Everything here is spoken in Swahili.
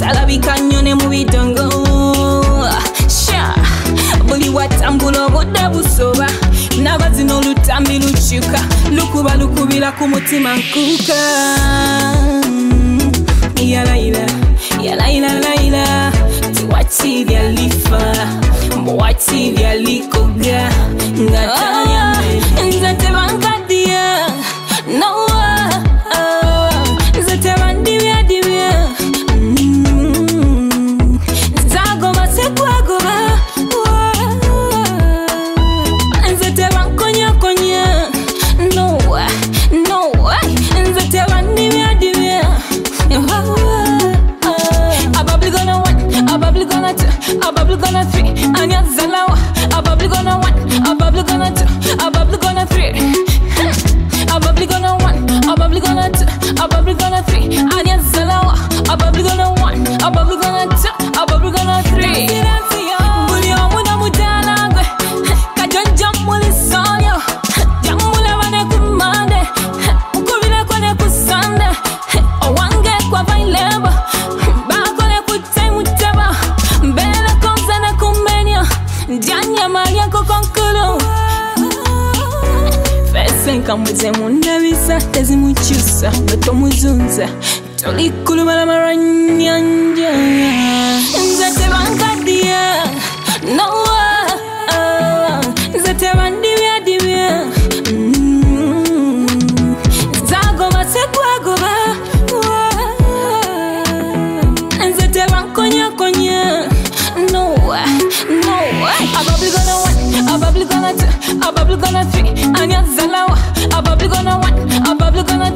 talabika nnyo ne mu bitongo sha buli watambula obudde busoba n'abazina olutambi lukyuka lukuba lukubira ku mutima nkuka yalayira yalayira tiwakirya lifa mbwakirya likoga ngatanya nze tebankaddiya nowa nze tebandibya zagoma sekwagoba nze tebankonyakonya nowa nze tebandibya a bubbly gonna one, a bubbly gonna two, a bubbly gonna three, and you're Zalawa. A bubbly gonna one, a bubbly gonna two, a bubbly gonna three. A bubbly gonna one, a bubbly gonna two, a bubbly gonna three, and you're Zalawa. A bubbly gonna one, a bubbly gonna two, a bubbly gonna three. Bully on with a mutana, Kajan jump with his son, yo. Jamula when I command it, Kurina when I put Sunday. Oh, one get qua by labor. Janya Maria Kokonkulu Fesenka muze mundabisa tezimukyusa betomuzunza tolikulubala maranyanja nze tebankaddiya nowa nze tebandibya zagoma sekwagoba nze tebankonyakonya nowa a bubbly gonna one, a bubbly gonna two, a bubbly gonna three, and you're Zalawa. A bubbly gonna one, a bubbly gonna two.